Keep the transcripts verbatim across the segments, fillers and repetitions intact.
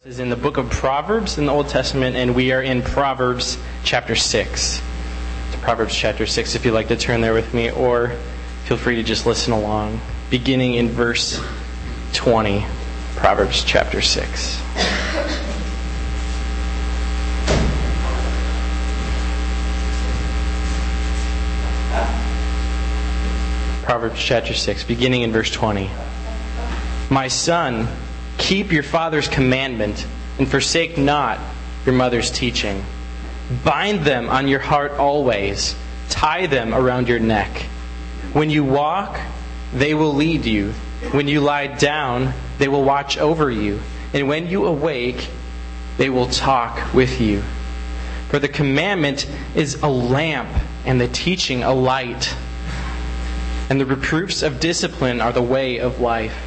Is in the book of Proverbs in the Old Testament, and we are in Proverbs chapter six. It's Proverbs chapter six, if you'd like to turn there with me, or feel free to just listen along. Beginning in verse twenty, Proverbs chapter six. Proverbs chapter six, beginning in verse twenty. My son, keep your father's commandment, and forsake not your mother's teaching. Bind them on your heart always. Tie them around your neck. When you walk, they will lead you. When you lie down, they will watch over you. And when you awake, they will talk with you. For the commandment is a lamp, and the teaching a light. And the reproofs of discipline are the way of life,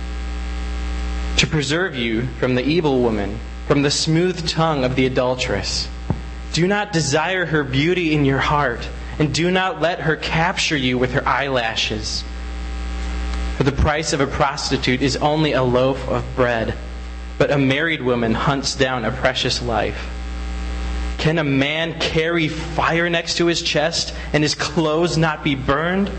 to preserve you from the evil woman, from the smooth tongue of the adulteress. Do not desire her beauty in your heart, and do not let her capture you with her eyelashes. For the price of a prostitute is only a loaf of bread, but a married woman hunts down a precious life. Can a man carry fire next to his chest, and his clothes not be burned?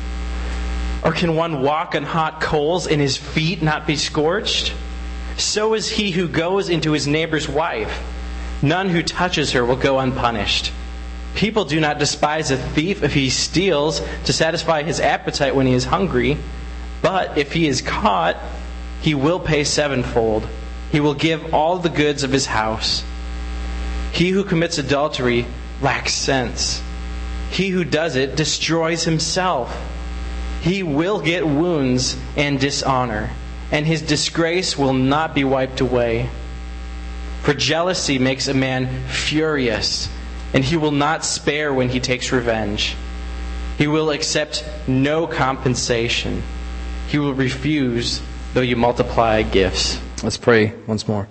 Or can one walk on hot coals and his feet not be scorched? So is he who goes into his neighbor's wife. None who touches her will go unpunished. People do not despise a thief if he steals to satisfy his appetite when he is hungry. But if he is caught, he will pay sevenfold. He will give all the goods of his house. He who commits adultery lacks sense. He who does it destroys himself. He will get wounds and dishonor, and his disgrace will not be wiped away. For jealousy makes a man furious, and he will not spare when he takes revenge. He will accept no compensation. He will refuse though you multiply gifts. Let's pray once more.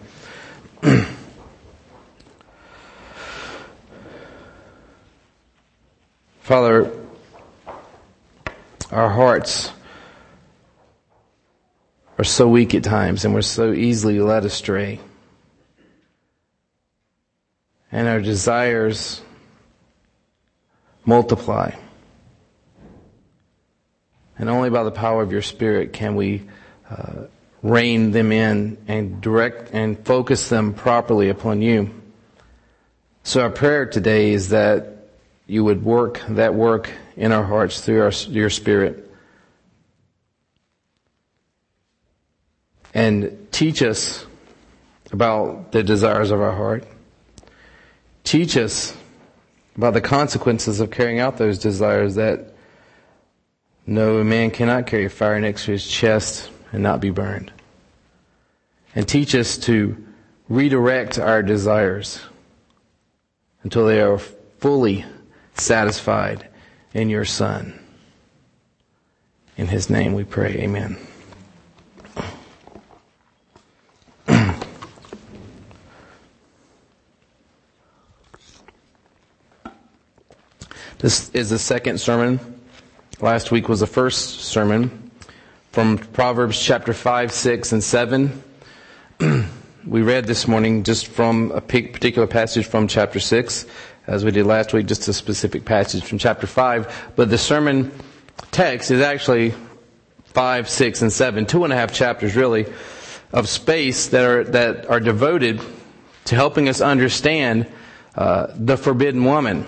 Father, our hearts are so weak at times, and we're so easily led astray. And our desires multiply. And only by the power of your Spirit can we uh, rein them in and direct and focus them properly upon you. So our prayer today is that you would work that work in our hearts through our, your Spirit. And teach us about the desires of our heart. Teach us about the consequences of carrying out those desires, that no, a man cannot carry fire next to his chest and not be burned. And teach us to redirect our desires until they are fully satisfied in your Son. In His name we pray. Amen. This is the second sermon. Last week was the first sermon from Proverbs chapter five, six, and seven. We read this morning just from a particular passage from chapter six, as we did last week, just a specific passage from chapter five. But the sermon text is actually five, six, and seven, two and a half chapters really of space that are that are devoted to helping us understand uh, the forbidden woman.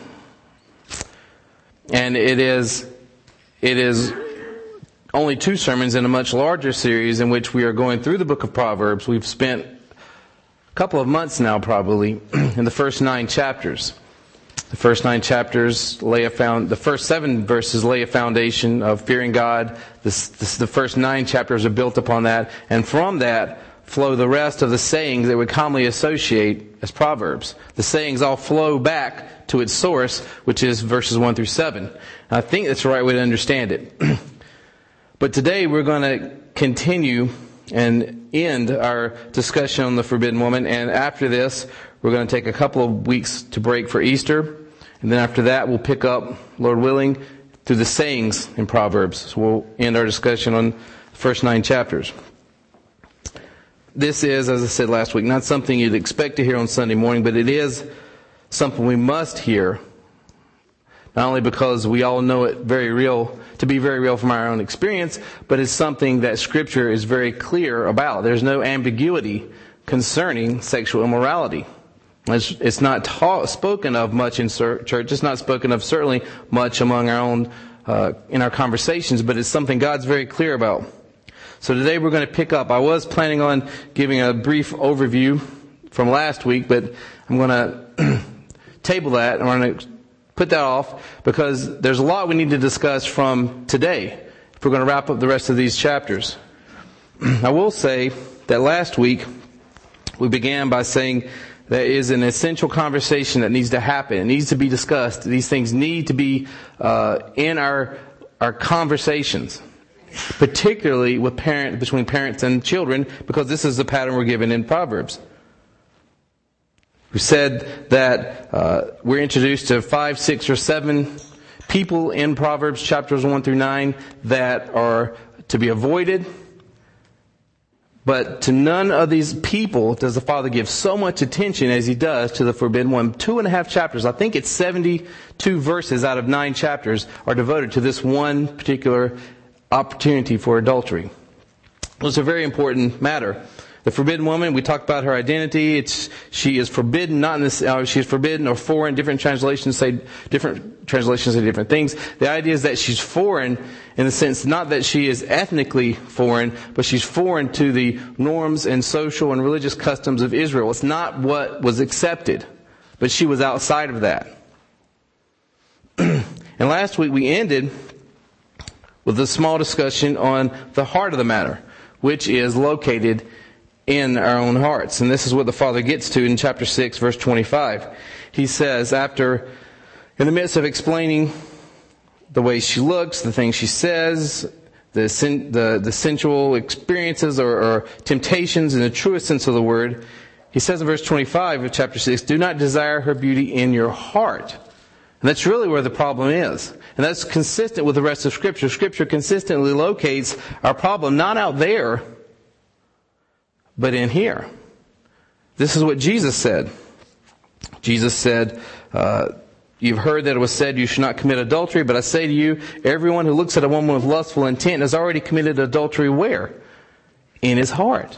And it is it is only two sermons in a much larger series in which we are going through the book of Proverbs. We've spent a couple of months now probably in the first nine chapters. The first nine chapters lay a found. The first seven verses lay a foundation of fearing God. This, this, the first nine chapters are built upon that, and from that flow the rest of the sayings that we commonly associate as Proverbs. The sayings all flow back to its source, which is verses one through seven. And I think that's the right way to understand it. But today we're going to continue and end our discussion on the forbidden woman, and after this we're going to take a couple of weeks to break for Easter, and then after that we'll pick up, Lord willing, through the sayings in Proverbs. So we'll end our discussion on the first nine chapters. this is, as I said last week, not something you'd expect to hear on Sunday morning, but it is something we must hear, not only because we all know it very real, to be very real from our own experience, but it's something that Scripture is very clear about. There's no ambiguity concerning sexual immorality. It's, it's not taught, spoken of much in church. It's not spoken of certainly much among our own, uh, in our conversations, but it's something God's very clear about. So today we're going to pick up. I was planning on giving a brief overview from last week, but I'm going to table that. I'm going to put that off because there's a lot we need to discuss from today if we're going to wrap up the rest of these chapters. I will say that last week we began by saying there is an essential conversation that needs to happen. It needs to be discussed. These things need to be uh, in our our conversations, particularly with parent between parents and children, because this is the pattern we're given in Proverbs. We said that uh, we're introduced to five, six, or seven people in Proverbs chapters one through nine that are to be avoided. But to none of these people does the Father give so much attention as He does to the forbidden one. Two and a half chapters, I think it's seventy-two verses out of nine chapters are devoted to this one particular opportunity for adultery. It's a very important matter. The forbidden woman, we talked about her identity. It's she is forbidden, not in this. Uh, she is forbidden or foreign. Different translations say different translations say different things. The idea is that she's foreign in the sense not that she is ethnically foreign, but she's foreign to the norms and social and religious customs of Israel. It's not what was accepted, but she was outside of that. And last week we ended with a small discussion on the heart of the matter, which is located in our own hearts. And this is what the Father gets to in chapter six, verse twenty-five. He says, after, in the midst of explaining the way she looks, the things she says, the sen- the, the sensual experiences or, or temptations in the truest sense of the word, he says in verse twenty-five of chapter six, do not desire her beauty in your heart. And that's really where the problem is. And that's consistent with the rest of Scripture. Scripture consistently locates our problem not out there, but in here. This is what Jesus said. Jesus said, uh, you've heard that it was said you should not commit adultery, but I say to you, everyone who looks at a woman with lustful intent has already committed adultery where? In his heart.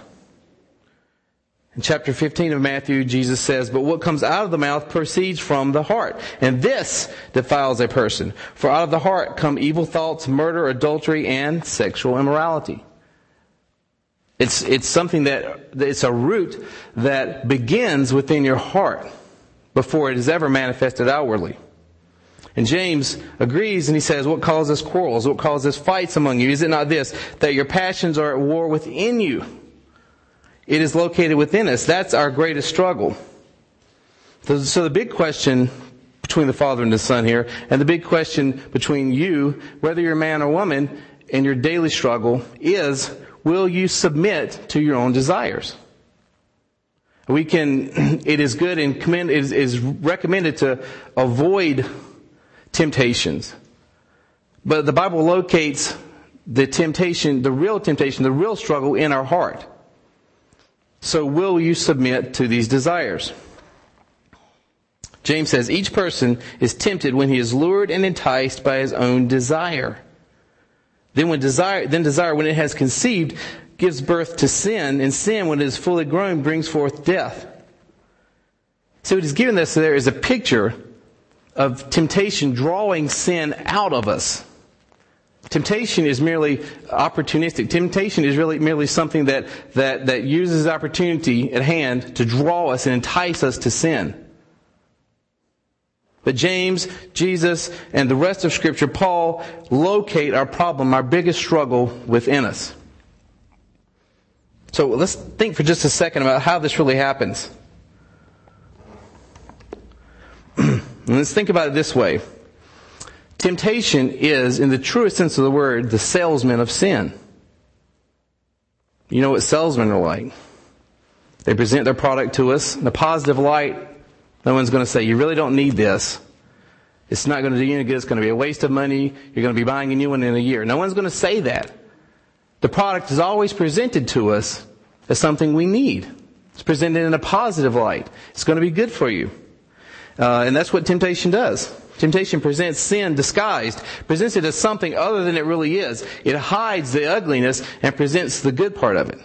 In chapter fifteen of Matthew, Jesus says, but what comes out of the mouth proceeds from the heart, and this defiles a person. For out of the heart come evil thoughts, murder, adultery, and sexual immorality. It's it's something that, it's a root that begins within your heart before it is ever manifested outwardly. And James agrees and he says, what causes quarrels? What causes fights among you? Is it not this, that your passions are at war within you? It is located within us. That's our greatest struggle. So, so the big question between the Father and the Son here, and the big question between you, whether you're a man or woman, in your daily struggle is, will you submit to your own desires? We can, it is good and commend, it is, is recommended to avoid temptations. But the Bible locates the temptation, the real temptation, the real struggle in our heart. So will you submit to these desires? James says, each person is tempted when he is lured and enticed by his own desire. Then when desire, then desire, when it has conceived, gives birth to sin, and sin, when it is fully grown, brings forth death. So what he's given us there is a picture of temptation drawing sin out of us. Temptation is merely opportunistic. Temptation is really merely something that, that, that uses opportunity at hand to draw us and entice us to sin. But James, Jesus, and the rest of Scripture, Paul, locate our problem, our biggest struggle within us. So let's think for just a second about how this really happens. Let's think about it this way. Temptation is, in the truest sense of the word, the salesman of sin. You know what salesmen are like. They present their product to us in a positive light. No one's going to say, you really don't need this. It's not going to do you any good. It's going to be a waste of money. You're going to be buying a new one in a year. No one's going to say that. The product is always presented to us as something we need. It's presented in a positive light. It's going to be good for you. Uh, and that's what temptation does. Temptation presents sin disguised, presents it as something other than it really is. It hides the ugliness and presents the good part of it.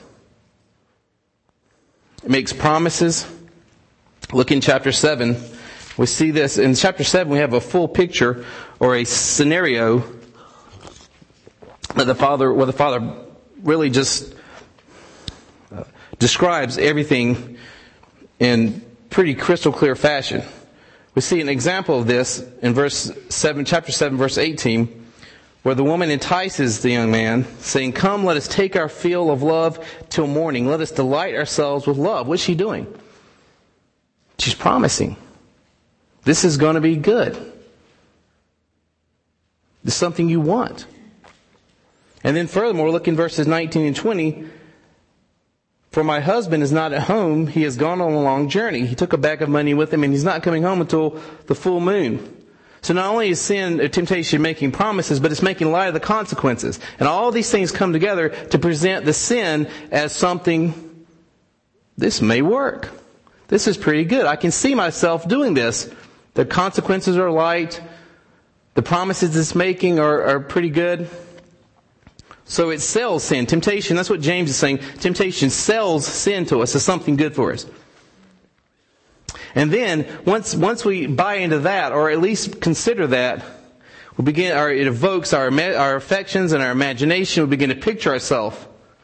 It makes promises. Look in chapter seven. We see this. In chapter seven, we have a full picture or a scenario that the Father, where the Father really just uh, describes everything in pretty crystal clear fashion. We see an example of this in verse seven, chapter seven, verse eighteen, where the woman entices the young man, saying, "Come, let us take our fill of love till morning. Let us delight ourselves with love." What's she doing? She's promising. This is going to be good. This is something you want. And then furthermore, look in verses nineteen and twenty. "For my husband is not at home. He has gone on a long journey. He took a bag of money with him, and he's not coming home until the full moon." So not only is sin or temptation making promises, but it's making light of the consequences. And all these things come together to present the sin as something, this may work. This is pretty good. I can see myself doing this. The consequences are light. The promises it's making are, are pretty good. So it sells sin. Temptation, that's what James is saying. Temptation sells sin to us as something good for us. And then, once once we buy into that, or at least consider that, we begin, or it evokes our, our affections and our imagination. We begin to picture ourselves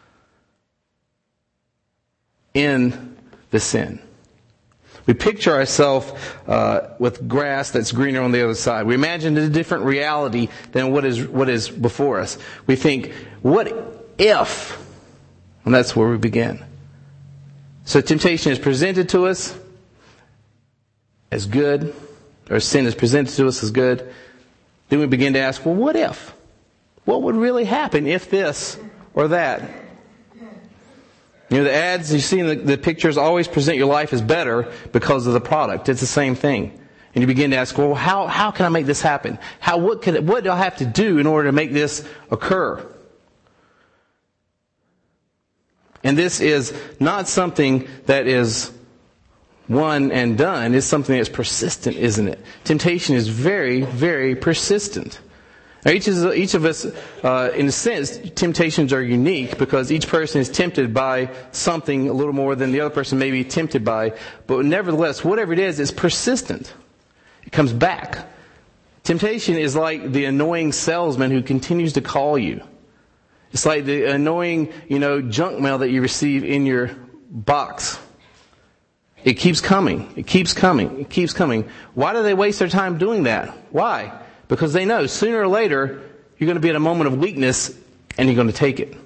in the sin. We picture ourselves uh, with grass that's greener on the other side. We imagine a different reality than what is what is before us. We think, what if? And that's where we begin. So temptation is presented to us as good, or sin is presented to us as good. Then we begin to ask, well, what if? What would really happen if this or that? You know, the ads you see in the, the pictures always present your life as better because of the product. It's the same thing. And you begin to ask, well, how, how can I make this happen? How, what could, what do I have to do in order to make this occur? And this is not something that is one and done. It's something that's persistent, isn't it? Temptation is very, very persistent. Now, each, is, each of us, uh, in a sense, temptations are unique because each person is tempted by something a little more than the other person may be tempted by. But nevertheless, whatever it is, it's persistent. It comes back. Temptation is like the annoying salesman who continues to call you. It's like the annoying, you know, junk mail that you receive in your box. It keeps coming. It keeps coming. It keeps coming. Why do they waste their time doing that? Why? Because they know sooner or later you're going to be at a moment of weakness and you're going to take it.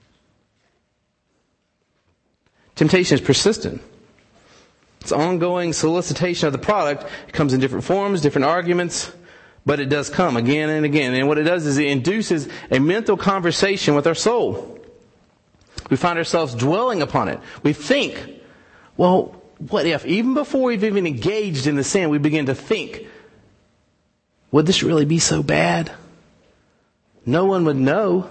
Temptation is persistent. It's ongoing solicitation of the product. It comes in different forms, different arguments, but it does come again and again. And what it does is it induces a mental conversation with our soul. We find ourselves dwelling upon it. We think, well, what if? Even before we've even engaged in the sin, we begin to think, would this really be so bad? No one would know.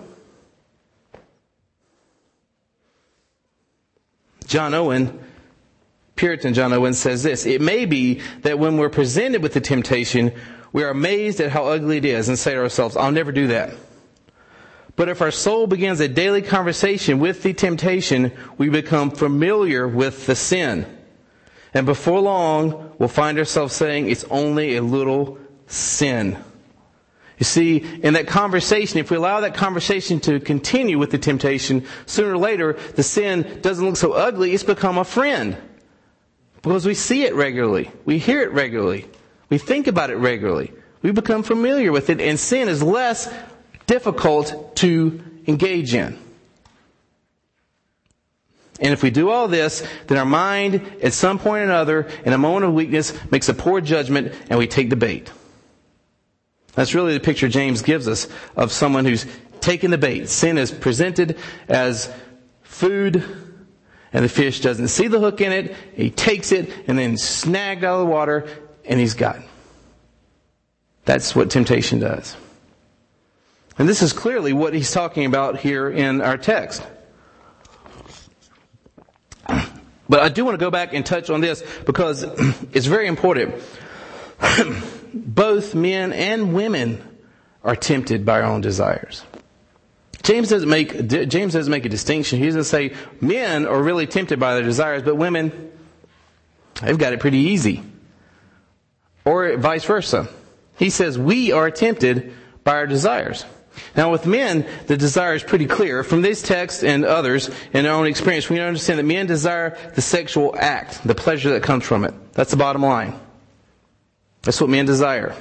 John Owen, Puritan John Owen says this, "It may be that when we're presented with the temptation, we are amazed at how ugly it is and say to ourselves, I'll never do that. But if our soul begins a daily conversation with the temptation, we become familiar with the sin. And before long, we'll find ourselves saying, it's only a little sin." You see, in that conversation, if we allow that conversation to continue with the temptation, sooner or later, the sin doesn't look so ugly, it's become a friend. Because we see it regularly. We hear it regularly. We think about it regularly. We become familiar with it, and sin is less difficult to engage in. And if we do all this, then our mind, at some point or another, in a moment of weakness, makes a poor judgment, and we take the bait. That's really the picture James gives us of someone who's taken the bait. Sin is presented as food, and the fish doesn't see the hook in it. He takes it, and then snagged out of the water, and he's got it. That's what temptation does. And this is clearly what he's talking about here in our text. But I do want to go back and touch on this because it's very important. Both men and women are tempted by our own desires. James doesn't make James doesn't make a distinction. He doesn't say men are really tempted by their desires, but women, they've got it pretty easy. Or vice versa. He says we are tempted by our desires. Now with men, the desire is pretty clear. From this text and others, in our own experience, we understand that men desire the sexual act, the pleasure that comes from it. That's the bottom line. That's what men desire.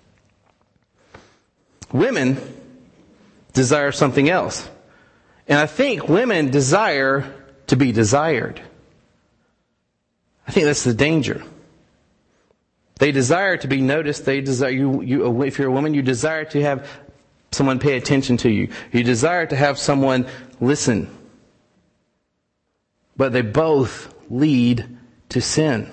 Women desire something else. And I think women desire to be desired. I think that's the danger. They desire to be noticed. They desire you, you if you're a woman, you desire to have someone pay attention to you. You desire to have someone listen. But they both lead to sin.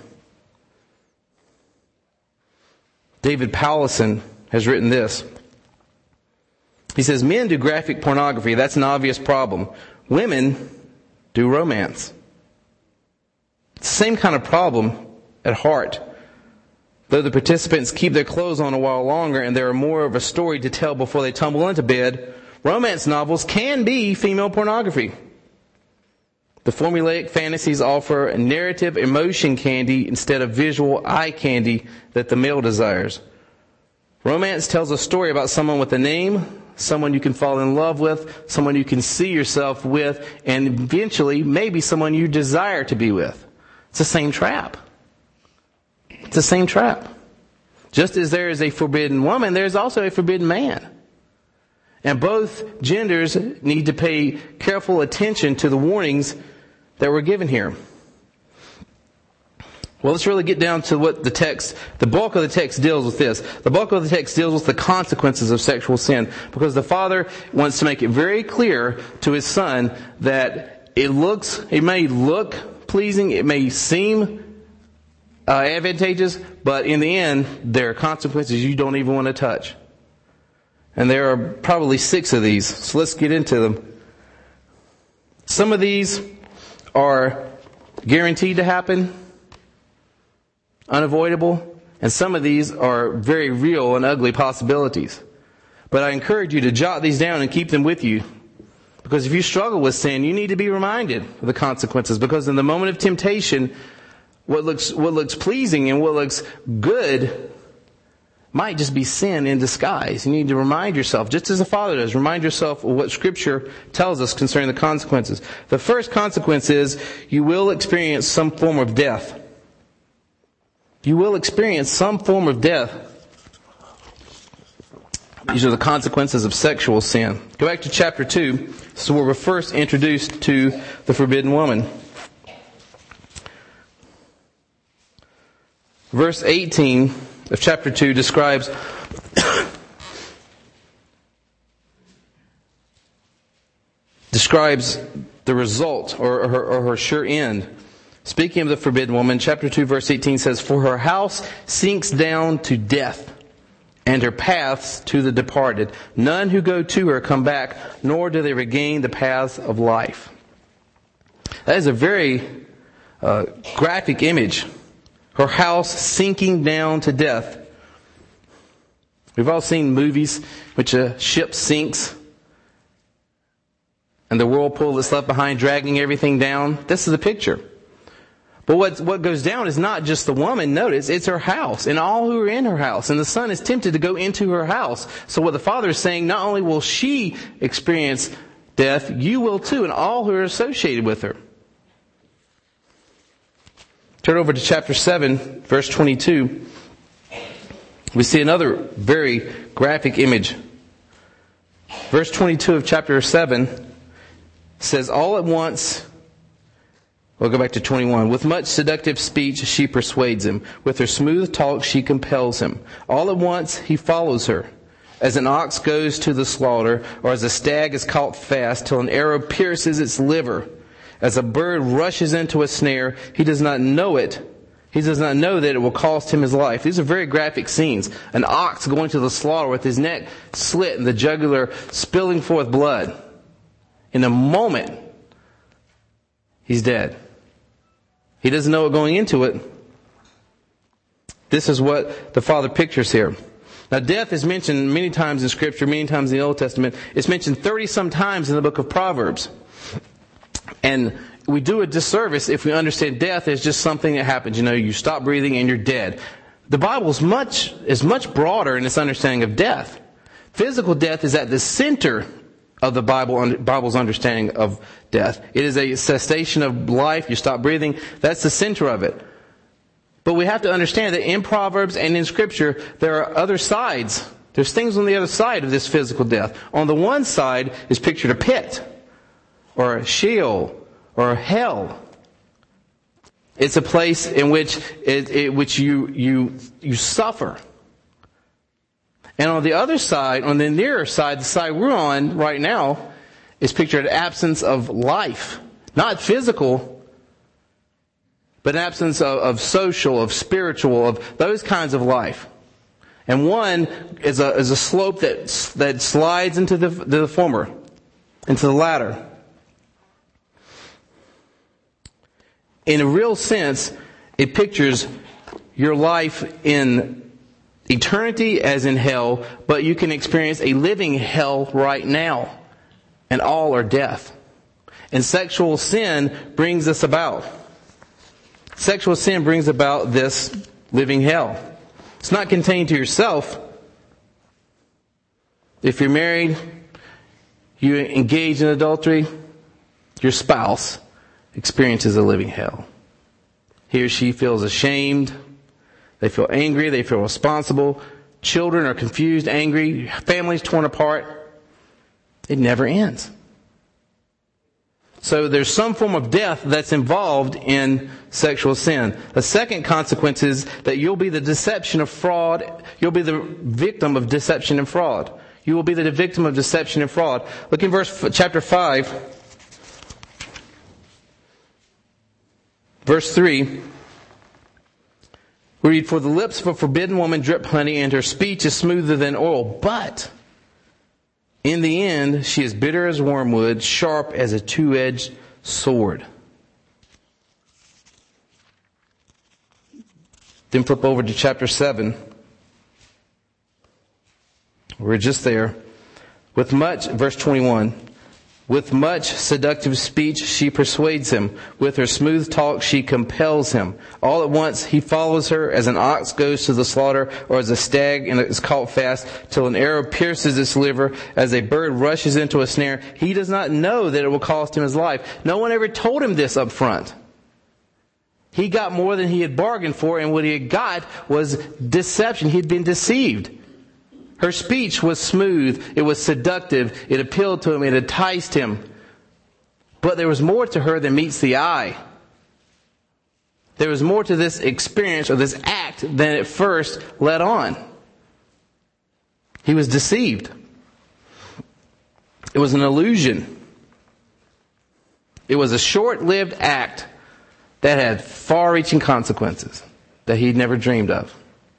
David Powlison has written this. He says, men do graphic pornography. That's an obvious problem. Women do romance. It's the same kind of problem at heart. Though the participants keep their clothes on a while longer and there are more of a story to tell before they tumble into bed, romance novels can be female pornography. The formulaic fantasies offer a narrative emotion candy instead of visual eye candy that the male desires. Romance tells a story about someone with a name, someone you can fall in love with, someone you can see yourself with, and eventually maybe someone you desire to be with. It's the same trap. It's the same trap. Just as there is a forbidden woman, there's also a forbidden man. And both genders need to pay careful attention to the warnings that were given here. Well, let's really get down to what the text, the bulk of the text deals with this. The bulk of the text deals with the consequences of sexual sin, because the Father wants to make it very clear to His Son that it looks, it may look pleasing, it may seem uh, advantageous, but in the end, there are consequences you don't even want to touch. And there are probably six of these, so let's get into them. Some of these are guaranteed to happen, unavoidable, and some of these are very real and ugly possibilities. But I encourage you to jot these down and keep them with you. Because if you struggle with sin, you need to be reminded of the consequences. Because in the moment of temptation, what looks what looks pleasing and what looks good might just be sin in disguise. You need to remind yourself, just as the Father does, remind yourself of what Scripture tells us concerning the consequences. The first consequence is you will experience some form of death. You will experience some form of death. These are the consequences of sexual sin. Go back to chapter two. So where we're first introduced to the forbidden woman. Verse eighteen of chapter two describes describes the result or her, or her sure end. Speaking of the forbidden woman, chapter two, verse eighteen says, "For her house sinks down to death, and her paths to the departed. None who go to her come back, nor do they regain the paths of life." That is a very uh, graphic image. Her house sinking down to death. We've all seen movies which a ship sinks and the whirlpool that's left behind dragging everything down. This is a picture. But what, what goes down is not just the woman. Notice, it's her house and all who are in her house. And the son is tempted to go into her house. So what the Father is saying, not only will she experience death, you will too, and all who are associated with her. Turn over to chapter seven, verse twenty-two. We see another very graphic image. Verse twenty-two of chapter seven says, "All at once," we'll go back to twenty-one. "With much seductive speech she persuades him. With her smooth talk she compels him. All at once he follows her. As an ox goes to the slaughter, or as a stag is caught fast till an arrow pierces its liver. As a bird rushes into a snare, he does not know it. He does not know that it will cost him his life." These are very graphic scenes. An ox going to the slaughter with his neck slit and the jugular spilling forth blood. In a moment, he's dead. He doesn't know it going into it. This is what the Father pictures here. Now, death is mentioned many times in Scripture, many times in the Old Testament. It's mentioned thirty-some times in the book of Proverbs. And we do a disservice if we understand death as just something that happens. You know, you stop breathing and you're dead. The Bible is much, is much broader in its understanding of death. Physical death is at the center of the Bible, Bible's understanding of death. It is a cessation of life. You stop breathing. That's the center of it. But we have to understand that in Proverbs and in Scripture, there are other sides. There's things on the other side of this physical death. On the one side is pictured a pit, or a Sheol, or a hell. It's a place in which it, it, which you you you suffer. And on the other side, on the nearer side, the side we're on right now, is pictured an absence of life, not physical, but an absence of, of social, of spiritual, of those kinds of life. And one is a is a slope that that slides into the the former, into the latter. In a real sense, it pictures your life in eternity as in hell, but you can experience a living hell right now. And all are death. And sexual sin brings this about. Sexual sin brings about this living hell. It's not contained to yourself. If you're married, you engage in adultery, your spouse experiences a living hell. He or she feels ashamed. They feel angry. They feel responsible. Children are confused, angry. Families torn apart. It never ends. So there's some form of death that's involved in sexual sin. The second consequence is that you'll be the deception of fraud. You'll be the victim of deception and fraud. You will be the victim of deception and fraud. Look in verse chapter five. Verse three, we read, "For the lips of a forbidden woman drip honey, and her speech is smoother than oil. But in the end, she is bitter as wormwood, sharp as a two-edged sword." Then flip over to chapter seven. We're just there. With much, verse twenty-one. "With much seductive speech she persuades him. With her smooth talk she compels him. All at once he follows her as an ox goes to the slaughter, or as a stag is caught fast, till an arrow pierces its liver, as a bird rushes into a snare. He does not know that it will cost him his life." No one ever told him this up front. He got more than he had bargained for, and what he had got was deception. He had been deceived. Her speech was smooth. It was seductive. It appealed to him. It enticed him. But there was more to her than meets the eye. There was more to this experience or this act than it first led on. He was deceived. It was an illusion. It was a short-lived act that had far-reaching consequences that he'd never dreamed of.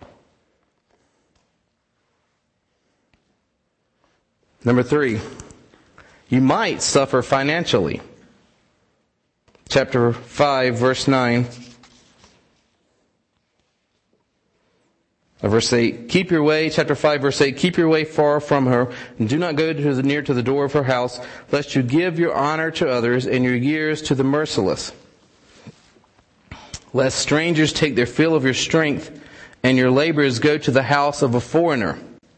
Number three, you might suffer financially. Chapter five, verse nine. Verse eight, "Keep your way," chapter five, verse eight, "Keep your way far from her, and do not go to the, near to the door of her house, lest you give your honor to others and your years to the merciless. Lest strangers take their fill of your strength, and your labors go to the house of a foreigner."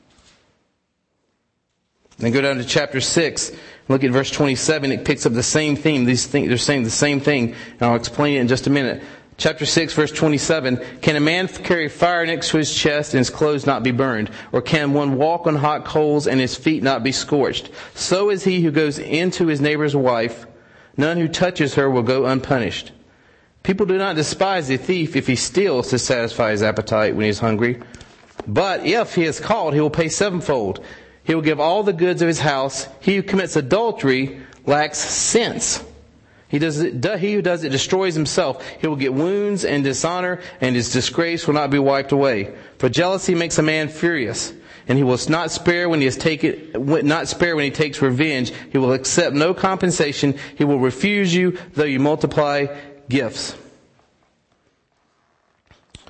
Then go down to chapter six. Look at verse twenty-seven. It picks up the same theme. These things, they're saying the same thing. And I'll explain it in just a minute. Chapter six, verse twenty-seven. "Can a man carry fire next to his chest and his clothes not be burned? Or can one walk on hot coals and his feet not be scorched? So is he who goes into his neighbor's wife. None who touches her will go unpunished. People do not despise a thief if he steals to satisfy his appetite when he is hungry. But if he is caught, he will pay sevenfold. He will give all the goods of his house. He who commits adultery lacks sense. He, does it, he who does it destroys himself. He will get wounds and dishonor, and his disgrace will not be wiped away. For jealousy makes a man furious, and he will not spare when he is taken, not spare when he takes revenge. He will accept no compensation. He will refuse you, though you multiply gifts."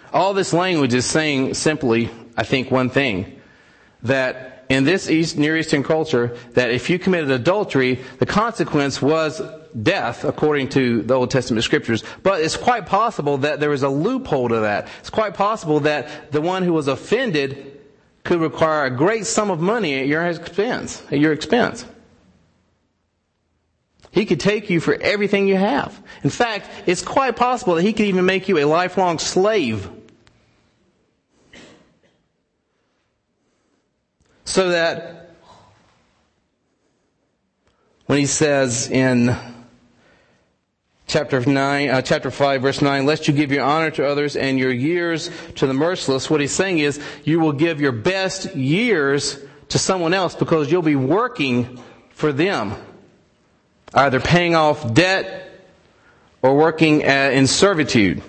All this language is saying simply, I think, one thing. That in this East, Near Eastern culture, that if you committed adultery, the consequence was death, according to the Old Testament scriptures. But it's quite possible that there was a loophole to that. It's quite possible that the one who was offended could require a great sum of money at your expense. At your expense. He could take you for everything you have. In fact, it's quite possible that he could even make you a lifelong slave. So that when he says in chapter nine, uh, chapter five, verse nine, lest you give your honor to others and your years to the merciless, what he's saying is you will give your best years to someone else because you'll be working for them. Either paying off debt or working uh, in servitude.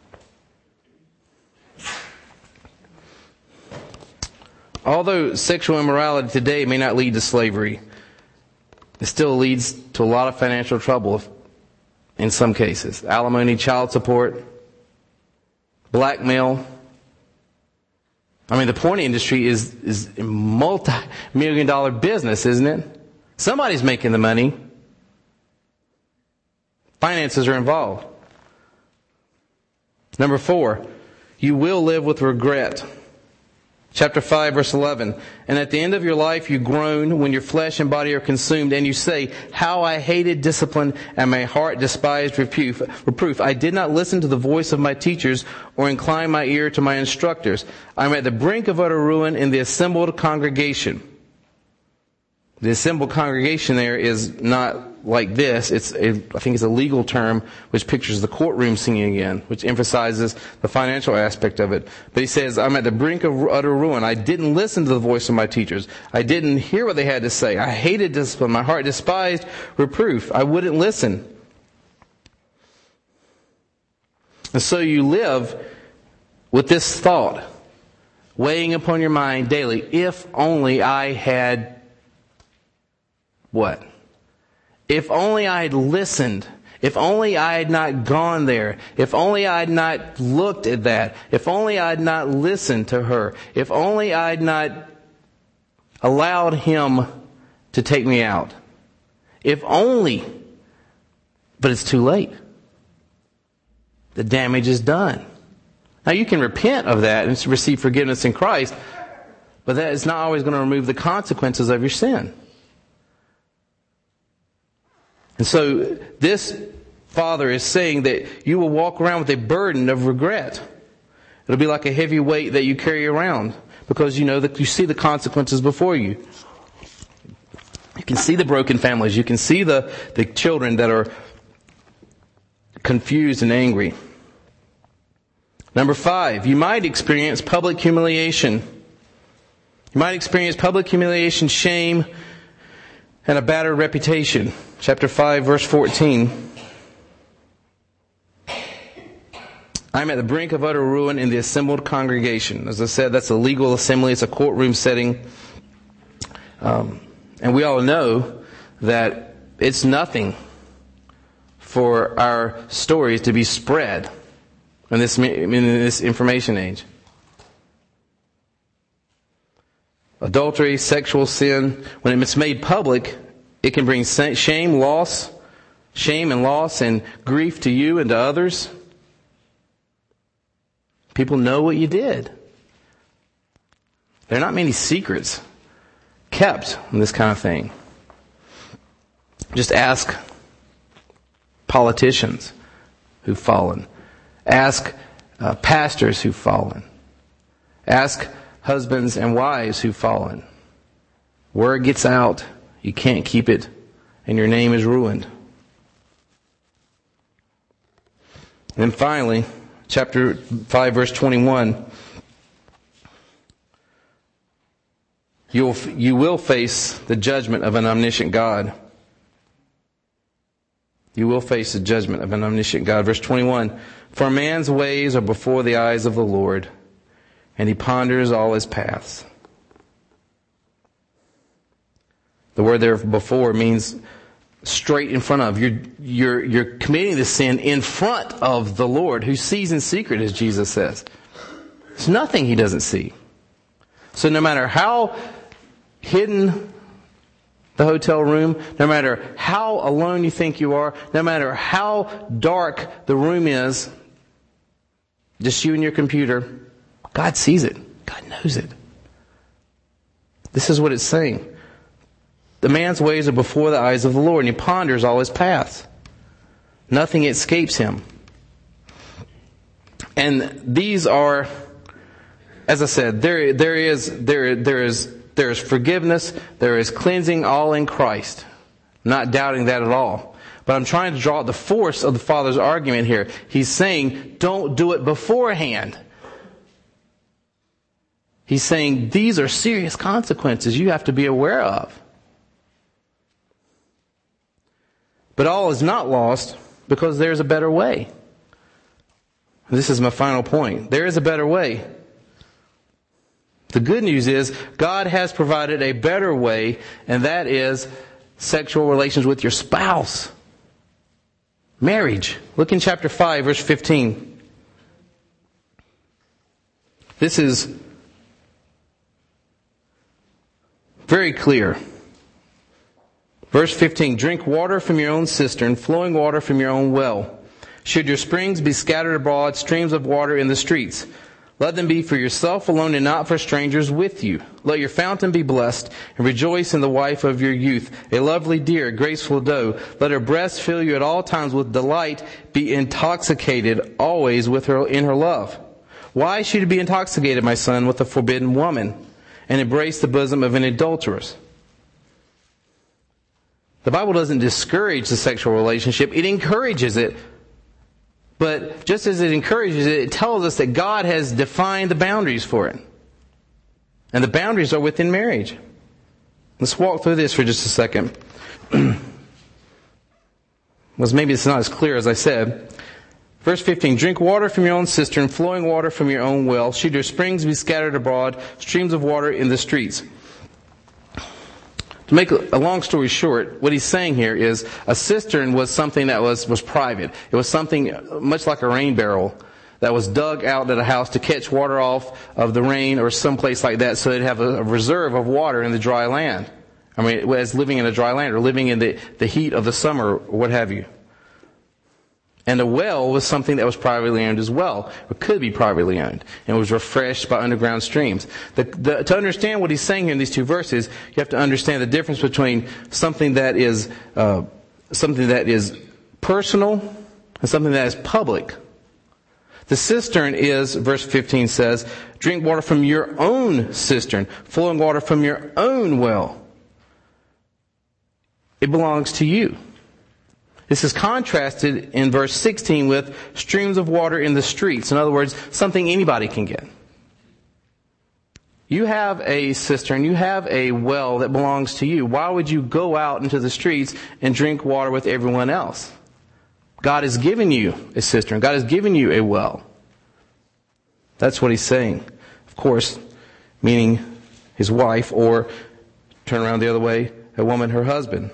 Although sexual immorality today may not lead to slavery, it still leads to a lot of financial trouble in some cases. Alimony, child support, blackmail. I mean, the porn industry is, is a multi-million dollar business, isn't it? Somebody's making the money. Finances are involved. Number four, you will live with regret. Chapter five, verse eleven. And at the end of your life you groan when your flesh and body are consumed, and you say, how I hated discipline, and my heart despised reproof. reproof. I did not listen to the voice of my teachers, or incline my ear to my instructors. I am at the brink of utter ruin in the assembled congregation. The assembled congregation there is not like this. It's a, I think it's a legal term which pictures the courtroom scene again, which emphasizes the financial aspect of it. But he says, I'm at the brink of utter ruin. I didn't listen to the voice of my teachers. I didn't hear what they had to say. I hated discipline. My heart despised reproof. I wouldn't listen. And so you live with this thought weighing upon your mind daily. If only I had what? If only I had listened. If only I had not gone there. If only I had not looked at that. If only I had not listened to her. If only I had not allowed him to take me out. If only. But it's too late. The damage is done. Now you can repent of that and receive forgiveness in Christ, but that is not always going to remove the consequences of your sin. And so this father is saying that you will walk around with a burden of regret. It'll be like a heavy weight that you carry around because you know that you see the consequences before you. You can see the broken families. You can see the, the children that are confused and angry. Number five, you might experience public humiliation. You might experience public humiliation, shame, and a battered reputation. Chapter five, verse fourteen. I'm at the brink of utter ruin in the assembled congregation. As I said, that's a legal assembly. It's a courtroom setting. Um, and we all know that it's nothing for our stories to be spread in this, in this information age. Adultery, sexual sin, when it's made public, it can bring shame, loss, shame and loss and grief to you and to others. People know what you did. There are not many secrets kept in this kind of thing. Just ask politicians who've fallen. Ask uh, pastors who've fallen. Ask husbands and wives who've fallen. Word gets out, you can't keep it, and your name is ruined. And finally, chapter five, verse twenty-one. You'll, you will face the judgment of an omniscient God. You will face the judgment of an omniscient God. Verse twenty-one. For a man's ways are before the eyes of the Lord, and he ponders all his paths. The word there before means straight in front of. You're, you're, you're committing the sin in front of the Lord, who sees in secret, as Jesus says. There's nothing he doesn't see. So no matter how hidden the hotel room, no matter how alone you think you are, no matter how dark the room is, just you and your computer, God sees it. God knows it. This is what it's saying. The man's ways are before the eyes of the Lord, and he ponders all his paths. Nothing escapes him. And these are, as I said, there there is there there is there is forgiveness, there is cleansing, all in Christ. Not doubting that at all. But I'm trying to draw out the force of the Father's argument here. He's saying, don't do it beforehand. He's saying these are serious consequences you have to be aware of. But all is not lost because there's a better way. This is my final point. There is a better way. The good news is God has provided a better way, and that is sexual relations with your spouse. Marriage. Look in chapter five, verse fifteen. This is very clear. Verse fifteen, drink water from your own cistern, flowing water from your own well. Should your springs be scattered abroad, streams of water in the streets, let them be for yourself alone and not for strangers with you. Let your fountain be blessed, and rejoice in the wife of your youth, a lovely deer, a graceful doe. Let her breast fill you at all times with delight, be intoxicated always with her in her love. Why is she to be intoxicated, my son, with a forbidden woman, and embrace the bosom of an adulteress? The Bible doesn't discourage the sexual relationship, it encourages it. But just as it encourages it, it tells us that God has defined the boundaries for it. And the boundaries are within marriage. Let's walk through this for just a second. Well, maybe it's not as clear as I said. Verse fifteen, drink water from your own cistern, flowing water from your own well. Should your springs be scattered abroad, streams of water in the streets. To make a long story short, what he's saying here is a cistern was something that was, was private. It was something much like a rain barrel that was dug out at a house to catch water off of the rain or someplace like that so they'd have a, a reserve of water in the dry land. I mean, as living in a dry land or living in the, the heat of the summer or what have you. And a well was something that was privately owned as well, or could be privately owned, and was refreshed by underground streams. The, the, to understand what he's saying here in these two verses, you have to understand the difference between something that is uh, something that is personal and something that is public. The cistern is, verse fifteen says, drink water from your own cistern, flowing water from your own well. It belongs to you. This is contrasted in verse sixteen with streams of water in the streets. In other words, something anybody can get. You have a cistern, you have a well that belongs to you. Why would you go out into the streets and drink water with everyone else? God has given you a cistern. God has given you a well. That's what he's saying. Of course, meaning his wife, or turn around the other way, a woman, her husband.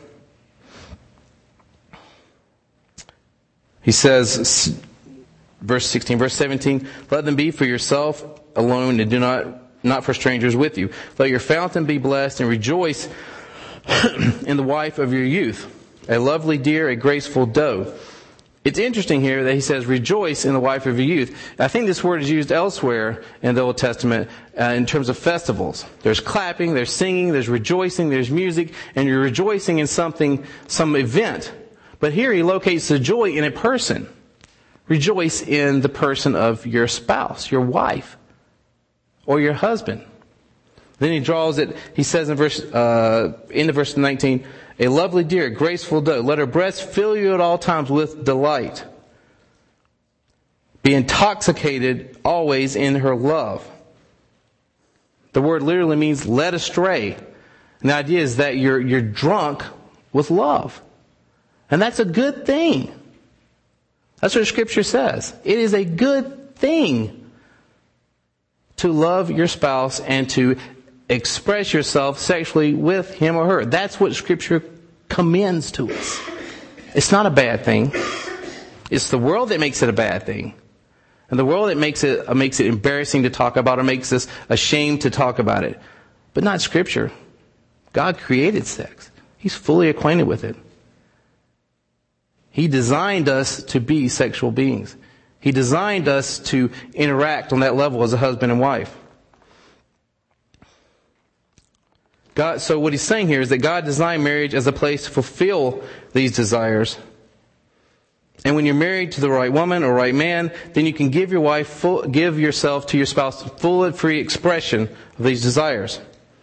He says, verse sixteen, verse seventeen, let them be for yourself alone and do not, not for strangers with you. Let your fountain be blessed and rejoice in the wife of your youth, a lovely deer, a graceful doe. It's interesting here that he says, rejoice in the wife of your youth. I think this word is used elsewhere in the Old Testament uh, in terms of festivals. There's clapping, there's singing, there's rejoicing, there's music, and you're rejoicing in something, some event. But here he locates the joy in a person. Rejoice in the person of your spouse, your wife, or your husband. Then he draws it, he says in verse, uh, into verse nineteen, a lovely deer, a graceful doe, let her breast fill you at all times with delight. Be intoxicated always in her love. The word literally means led astray. And the idea is that you're, you're drunk with love. And that's a good thing. That's what Scripture says. It is a good thing to love your spouse and to express yourself sexually with him or her. That's what Scripture commends to us. It's not a bad thing. It's the world that makes it a bad thing. In the world, it makes it uh, makes it embarrassing to talk about, or makes us ashamed to talk about it. But not Scripture. God created sex. He's fully acquainted with it. He designed us to be sexual beings. He designed us to interact on that level as a husband and wife. God, so what he's saying here is that God designed marriage as a place to fulfill these desires. And when you're married to the right woman or right man, then you can give your wife full, give yourself to your spouse full and free expression of these desires.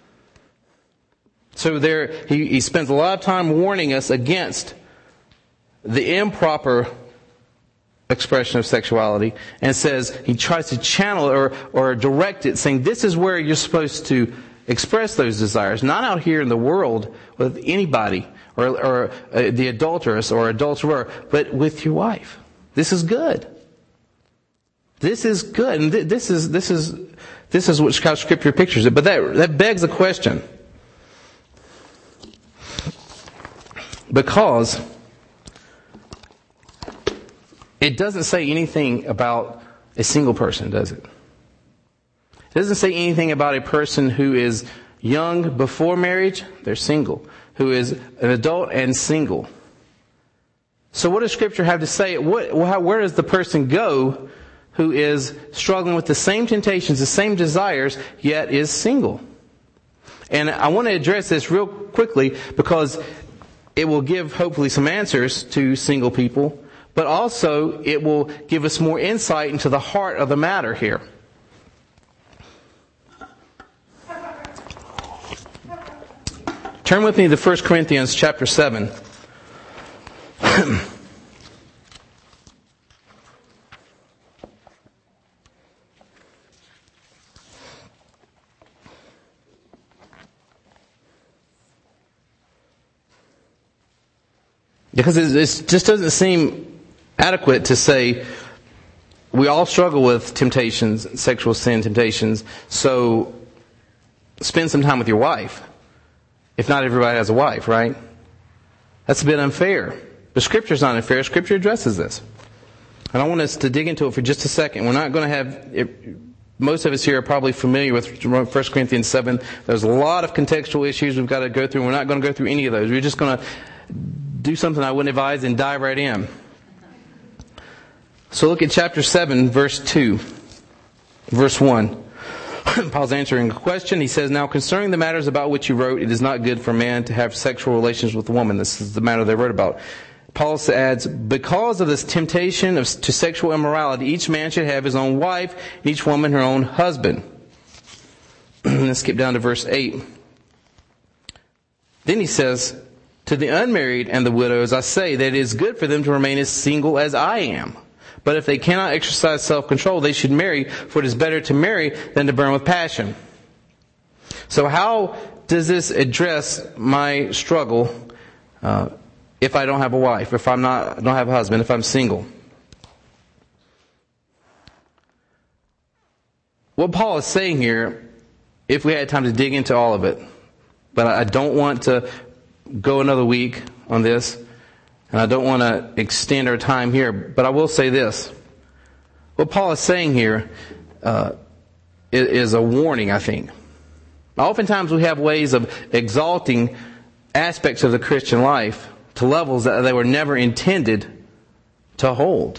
So there, he, he spends a lot of time warning us against the improper expression of sexuality, and says he tries to channel or or direct it, saying this is where you're supposed to express those desires, not out here in the world with anybody, or, or uh, the adulteress or adulterer, but with your wife. This is good. This is good, and th- this is this is this is what Scripture pictures it. But that that begs a question, because it doesn't say anything about a single person, does it? It doesn't say anything about a person who is young before marriage, they're single. Who is an adult and single. So what does Scripture have to say? What, how, where does the person go who is struggling with the same temptations, the same desires, yet is single? And I want to address this real quickly because it will give hopefully some answers to single people, but also it will give us more insight into the heart of the matter here. Turn with me to First Corinthians chapter seven. Because it just doesn't seem adequate to say we all struggle with temptations, sexual sin temptations, so spend some time with your wife. If not everybody has a wife, right? That's a bit unfair. But Scripture's not unfair. Scripture addresses this. And I want us to dig into it for just a second. We're not going to have... It, most of us here are probably familiar with First Corinthians seven. There's a lot of contextual issues we've got to go through. We're not going to go through any of those. We're just going to do something I wouldn't advise and dive right in. So look at chapter seven, verse two. Verse one. Paul's answering a question. He says, now concerning the matters about which you wrote, it is not good for man to have sexual relations with a woman. This is the matter they wrote about. Paul adds, because of this temptation of, to sexual immorality, each man should have his own wife, and each woman her own husband. Let's skip down to verse eight. Then he says, to the unmarried and the widows, I say that it is good for them to remain as single as I am. But if they cannot exercise self-control, they should marry, for it is better to marry than to burn with passion. So how does this address my struggle uh, if I don't have a wife, if I'm not, don't have a husband, if I'm single? What Paul is saying here, if we had time to dig into all of it, but I don't want to go another week on this, and I don't want to extend our time here, but I will say this. What Paul is saying here uh, is, is a warning, I think. Oftentimes we have ways of exalting aspects of the Christian life to levels that they were never intended to hold.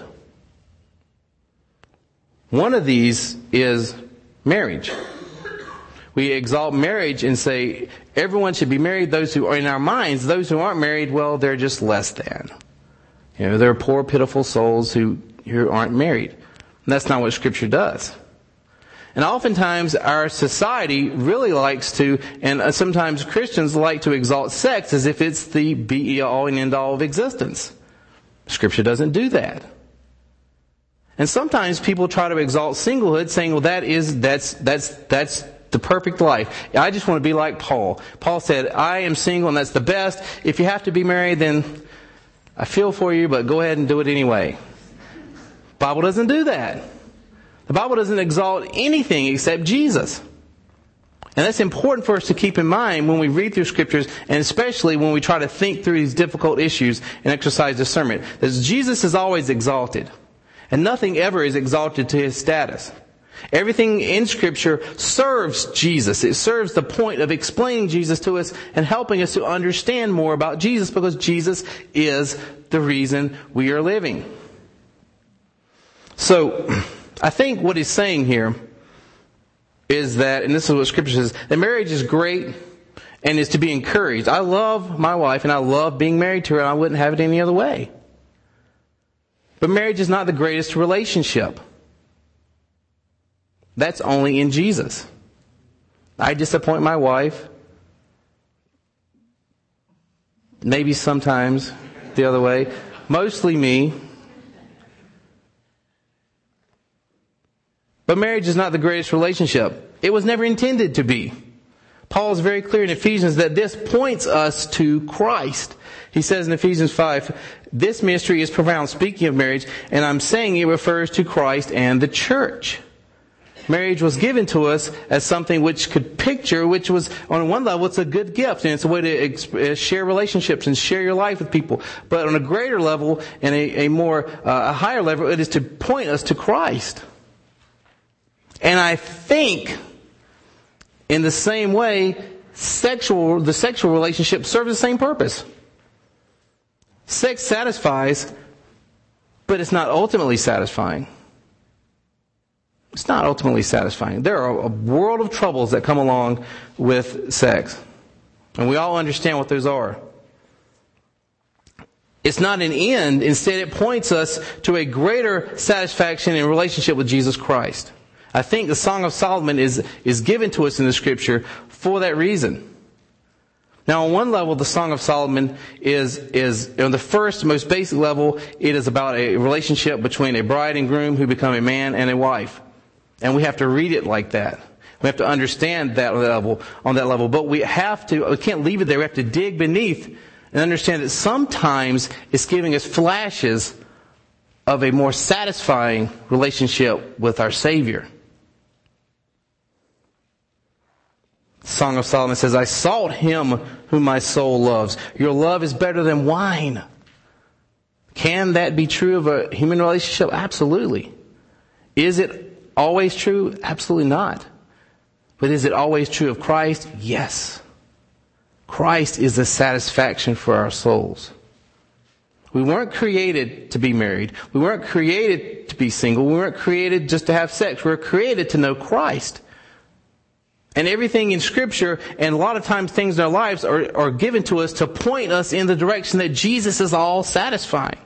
One of these is marriage. We exalt marriage and say everyone should be married. Those who are in our minds, those who aren't married, well, they're just less than. You know, they're poor, pitiful souls who, who aren't married. And that's not what Scripture does. And oftentimes our society really likes to, and sometimes Christians like to exalt sex as if it's the be-all and end-all of existence. Scripture doesn't do that. And sometimes people try to exalt singlehood, saying, well, that is, that's, that's, that's, the perfect life. I just want to be like Paul. Paul said, I am single and that's the best. If you have to be married, then I feel for you, but go ahead and do it anyway. The Bible doesn't do that. The Bible doesn't exalt anything except Jesus. And that's important for us to keep in mind when we read through Scriptures, and especially when we try to think through these difficult issues and exercise discernment. That Jesus is always exalted. And nothing ever is exalted to his status. Everything in Scripture serves Jesus. It serves the point of explaining Jesus to us and helping us to understand more about Jesus, because Jesus is the reason we are living. So, I think what he's saying here is that, and this is what Scripture says, that marriage is great and is to be encouraged. I love my wife and I love being married to her, and I wouldn't have it any other way. But marriage is not the greatest relationship. That's only in Jesus. I disappoint my wife. Maybe sometimes the other way. Mostly me. But marriage is not the greatest relationship. It was never intended to be. Paul is very clear in Ephesians that this points us to Christ. He says in Ephesians five, this mystery is profound, speaking of marriage, and I'm saying it refers to Christ and the church. Marriage was given to us as something which could picture, which was, on one level, it's a good gift, and it's a way to exp- share relationships and share your life with people. But on a greater level and a, a more, uh, a higher level, it is to point us to Christ. And I think, in the same way, sexual, the sexual relationship serves the same purpose. Sex satisfies, but it's not ultimately satisfying. It's not ultimately satisfying. There are a world of troubles that come along with sex. And we all understand what those are. It's not an end. Instead, it points us to a greater satisfaction in relationship with Jesus Christ. I think the Song of Solomon is, is given to us in the Scripture for that reason. Now, on one level, the Song of Solomon is, is on the first, most basic level, it is about a relationship between a bride and groom who become a man and a wife. And we have to read it like that. We have to understand that level, on that level. But we have to, we can't leave it there. We have to dig beneath and understand that sometimes it's giving us flashes of a more satisfying relationship with our Savior. Song of Solomon says, I sought him whom my soul loves. Your love is better than wine. Can that be true of a human relationship? Absolutely. Is it always true? Absolutely not. But is it always true of Christ? Yes. Christ is the satisfaction for our souls. We weren't created to be married. We weren't created to be single. We weren't created just to have sex. We were created to know Christ. And everything in Scripture, and a lot of times things in our lives are, are given to us to point us in the direction that Jesus is all satisfying.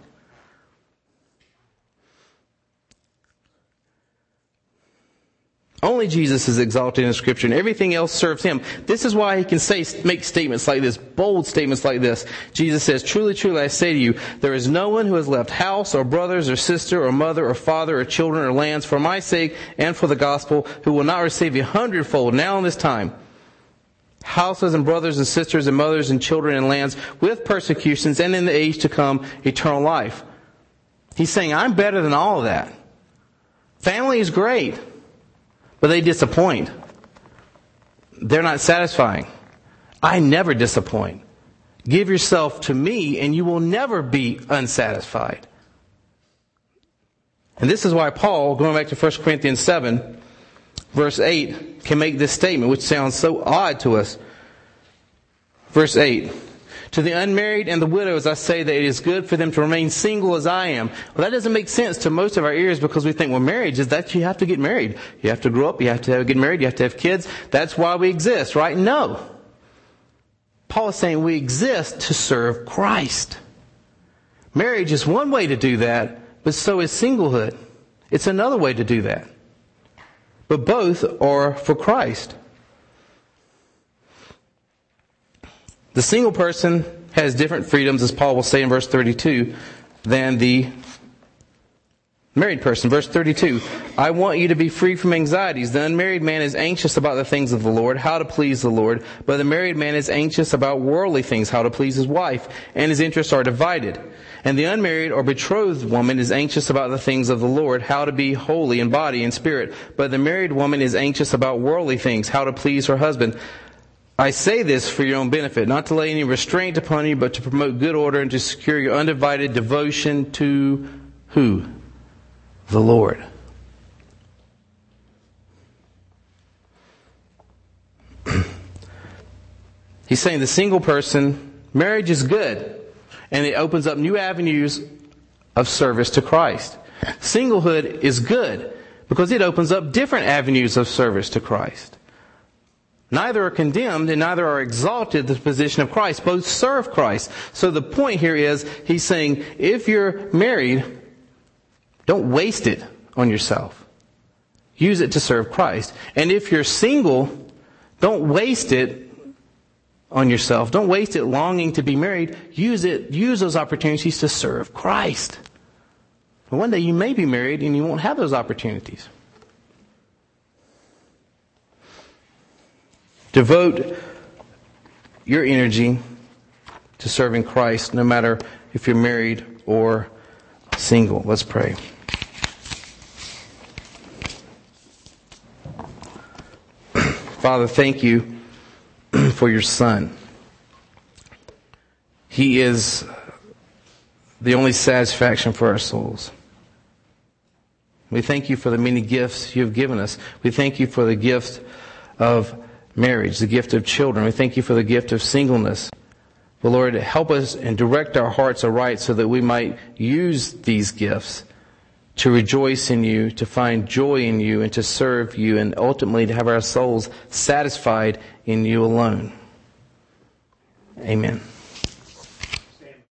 Only Jesus is exalted in Scripture, and everything else serves him. This is why he can say, make statements like this, bold statements like this. Jesus says, truly, truly, I say to you, there is no one who has left house or brothers or sister or mother or father or children or lands for my sake and for the gospel who will not receive a hundredfold now in this time. Houses and brothers and sisters and mothers and children and lands with persecutions, and in the age to come, eternal life. He's saying, I'm better than all of that. Family is great. But they disappoint. They're not satisfying. I never disappoint. Give yourself to me and you will never be unsatisfied. And this is why Paul, going back to First Corinthians seven, verse eight, can make this statement, which sounds so odd to us. Verse eight. To the unmarried and the widows I say that it is good for them to remain single as I am. Well, that doesn't make sense to most of our ears, because we think, well, marriage is that you have to get married. You have to grow up, you have to get married, you have to have kids. That's why we exist, right? No. Paul is saying we exist to serve Christ. Marriage is one way to do that, but so is singlehood. It's another way to do that. But both are for Christ. The single person has different freedoms, as Paul will say in verse thirty-two, than the married person. Verse thirty-two, I want you to be free from anxieties. The unmarried man is anxious about the things of the Lord, how to please the Lord. But the married man is anxious about worldly things, how to please his wife. And his interests are divided. And the unmarried or betrothed woman is anxious about the things of the Lord, how to be holy in body and spirit. But the married woman is anxious about worldly things, how to please her husband. I say this for your own benefit, not to lay any restraint upon you, but to promote good order and to secure your undivided devotion to who? the Lord. He's saying the single person, marriage is good, and it opens up new avenues of service to Christ. Singlehood is good because it opens up different avenues of service to Christ. Neither are condemned and neither are exalted to the position of Christ. Both serve Christ. So the point here is, he's saying, if you're married, don't waste it on yourself. Use it to serve Christ. And if you're single, don't waste it on yourself. Don't waste it longing to be married. Use it, use those opportunities to serve Christ. And one day you may be married and you won't have those opportunities. Devote your energy to serving Christ, no matter if you're married or single. Let's pray. Father, thank you for your Son. He is the only satisfaction for our souls. We thank you for the many gifts you have given us. We thank you for the gift of marriage, the gift of children. We thank you for the gift of singleness. But Lord, help us and direct our hearts aright so that we might use these gifts to rejoice in you, to find joy in you, and to serve you, and ultimately to have our souls satisfied in you alone. Amen.